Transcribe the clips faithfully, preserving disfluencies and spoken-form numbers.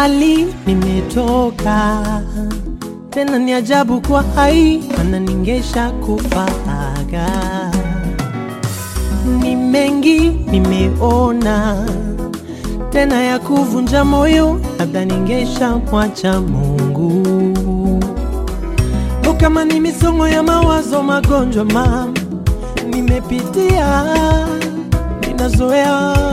mbali nimetoka, tena ni ajabu kwa hai, maana ningesha kufaga. Ni mengi nimeona, tena ya kuvunja moyo, labda ningesha mwacha Mungu. O kama ni misongo ya mawazo, magonjwa mama nimepitia, ninazoea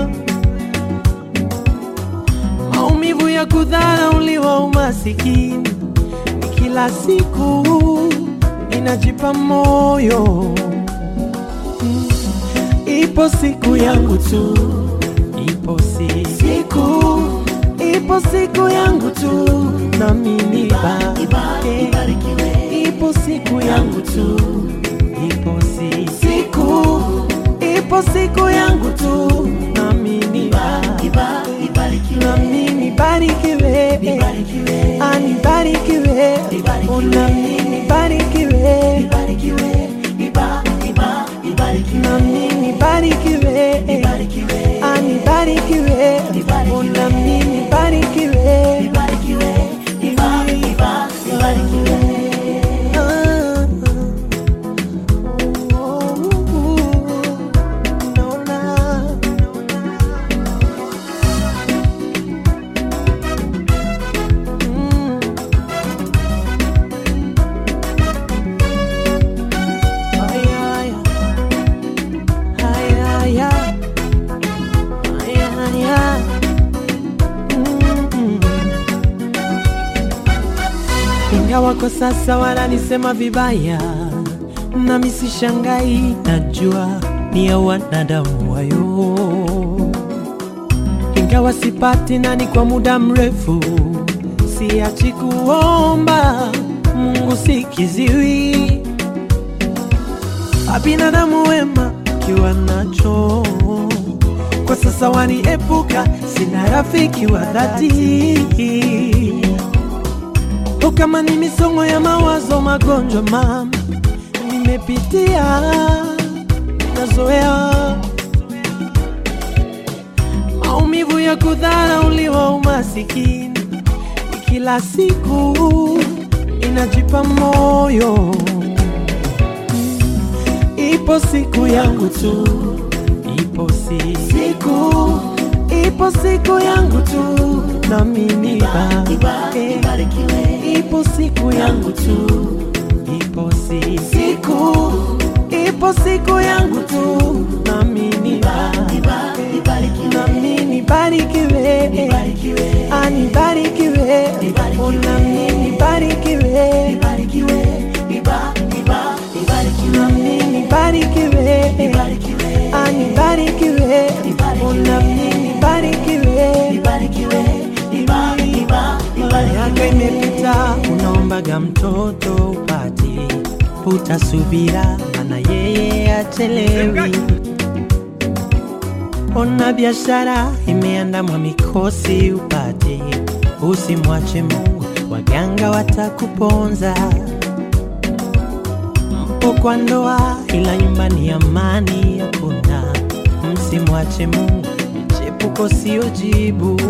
maumivu ya kudharauliwa, umasikini ni kila siku, ninajipa moyo. Ipo siku yangu tu, ipo siku, ipo siku yangu tu, na mimi ibarikiwe. Ipo siku yangu tu, ipo siku, ipo siku yangu tu, na mimi ibarikiwe. Na mimi ibarikiwe, anibarikiwe, na mimi ibarikiwe, na mimi ibarikiwe, anibarikiwe, na mimi ibarikiwe. Ingawa kwa sasa wananisema vibaya, na mimi sishangai, najua ni ya wanadamu wayo. Ingawa sipati nani kwa muda mrefu, siachi kuomba Mungu, sikiziwi. Binadamu wema kiwa nacho, kwa sasa waniepuka, sina rafiki wa dhati. O kama ni misongo ya mawazo, magonjwa mama nimepitia, nazoea maumivu ya kudharauliwa, umasikini kila siku, inajipa moyo. Ipo siku yangu tu, ipo siku, ipo siku yangu tu, na mimi ibarikiwe. Ipo siku yangu tu, ipo siku, ipo siku yangu tu, na mimi ibarikiwe. Na mimi ibarikiwe, anibarikiwe, na mimi ibarikiwe, na mimi ibarikiwe, anibarikiwe, na mimi ibarikiwe. Miaka imepita, unaombaga mtoto upati, utasubira, maana yeye achelewi. Ona biashara imeandamwa mikosi upati, usimwache Mungu, waganga watakuponza. Mpo kwa ndoa, ila nyumbani amani hakuna, msimwache Mungu, michepuko sio jibu.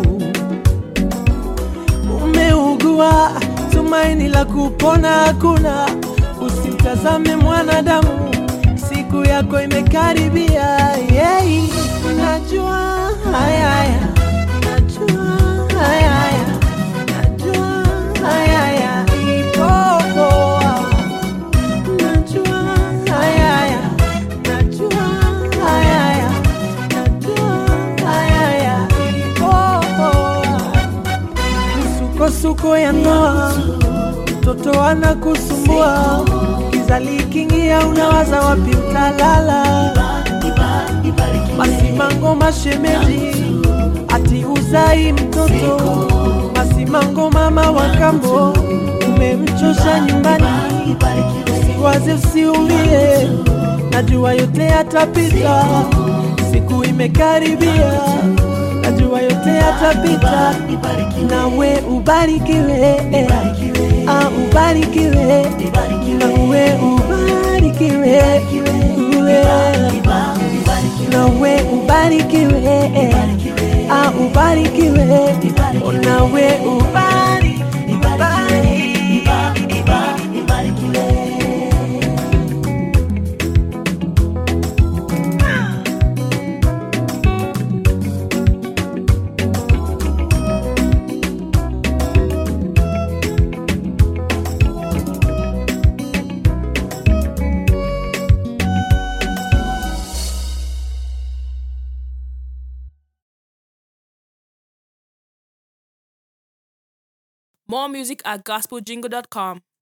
Umeugua, tumaini la kupona hakuna, usimtazame mwanadamu, siku yako imekaribia. Yeah. Najua haya haya, najua haya haya, najua haya haya, ipo poa. Najua haya haya, najua haya haya, najua haya haya, ipo poa. Misukosuko ya ndoa, mtoto anakusumbua, kizali kingia, unawaza wapi utalala. Masimango mashemeji, ati uzai mtoto. Masimango mama wa kambo, umemchosha nyumbani. Usiwaze, usiulie, najua yote yatapita, siku imekaribia, najua yote yatapita. Nawe ubarikiwe, ah ubarikiwe, nawe ubarikiwe, nawe ubarikiwe, Ah, ubarikiwe, nawe ubari, ubari, ubarikiwe. More music at gospel jingle dot com.